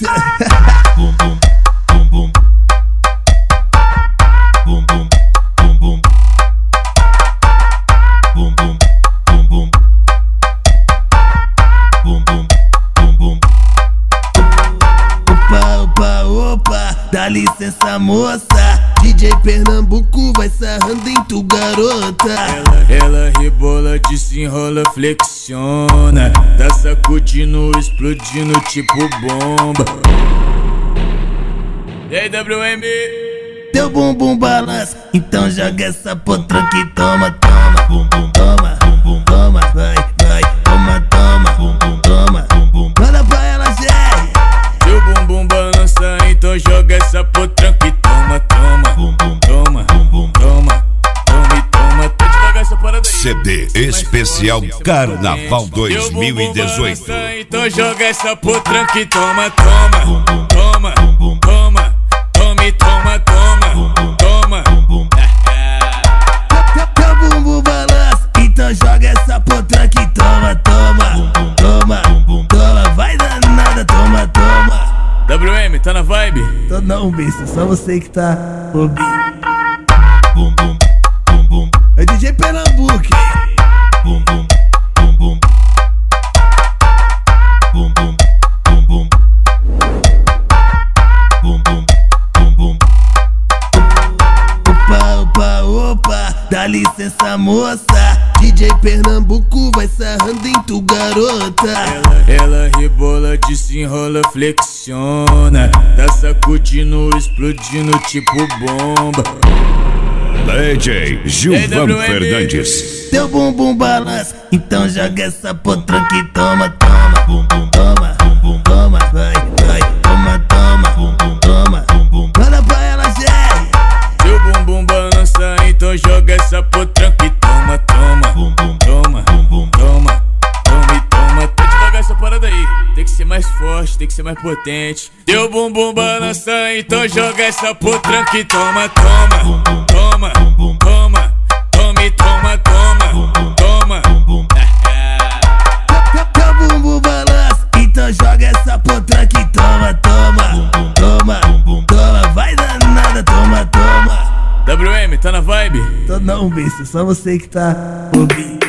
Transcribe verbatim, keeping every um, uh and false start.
garota. Bum bum bum bum bum bum bum bum bum bum bum bum bum bum bum bum. Opa, opa, opa, dá licença moça, D J Pernambuco vai sarrando em tu garota. Ela, ela rebola, desenrola, flexiona, tá sacudindo, explodindo tipo bomba. E aí, W M? Teu bumbum balança, então joga essa potranca e toma, toma, Bum bum toma, bum bum toma, vai, vai, toma, toma, bum bum toma, bum bum. manda pra ela, Jerry. Teu bumbum balança, então joga essa potranca e toma, toma, Bum bum toma, bum bum. toma, toma e toma. Tá devagar essa parada aí. C D especial Carnaval dois mil e dezoito. Então joga essa potranca e toma, toma, Bum bum toma, bum bum toma, toma e toma, toma, bum bum toma. bum bum. Teu bumbum balança, então joga essa potranca e toma, toma, toma, toma, vai danada, toma, toma. W M, tá na vibe? Tô não, besta, só você que tá bobinho. Bum bum bum bum É D J Pernambuco, hein? bum bum bum bum bum bum bum bum bum bum bum bum. Opa, opa, opa, dá licença moça, D J Pernambuco vai sarrando em tu garota. Ela, ela rebola, desenrola, flexiona, tá sacudindo, explodindo tipo bomba. D J Gilvan Fernandes. Teu bumbum balança, então joga essa potranca e toma, toma, Bum bum toma, bum bum toma, vai, vai, toma, toma, bum bum toma, bum bum. manda pra ela, Jerry. Teu bumbum balança, então joga essa potranca e toma, toma, Bum bum toma, bum bum. toma, toma e toma. Tá devagar essa parada aí. Tem que ser mais forte, tem que ser mais potente. Teu bumbum balança, então joga essa potranca e toma, toma, toma, toma, toma e toma, toma, toma. Bum bum Teu bumbum balança, então joga essa potranca e toma, toma, toma, toma, vai danada, toma, toma. W M, tá na vibe? Tô não, besta, só você que tá bobinho.